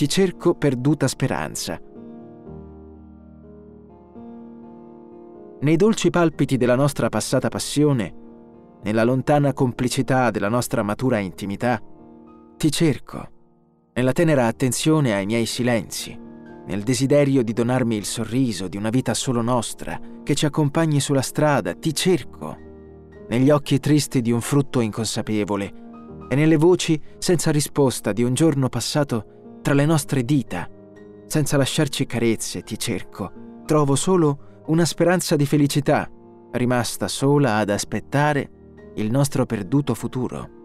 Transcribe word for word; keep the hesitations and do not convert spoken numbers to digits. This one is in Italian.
ti cerco perduta speranza. Nei dolci palpiti della nostra passata passione, nella lontana complicità della nostra matura intimità, ti cerco, nella tenera attenzione ai miei silenzi, nel desiderio di donarmi il sorriso di una vita solo nostra, che ci accompagni sulla strada, ti cerco, negli occhi tristi di un frutto inconsapevole e nelle voci senza risposta di un giorno passato tra le nostre dita, senza lasciarci carezze, ti cerco, trovo solo una speranza di felicità, rimasta sola ad aspettare il nostro perduto futuro.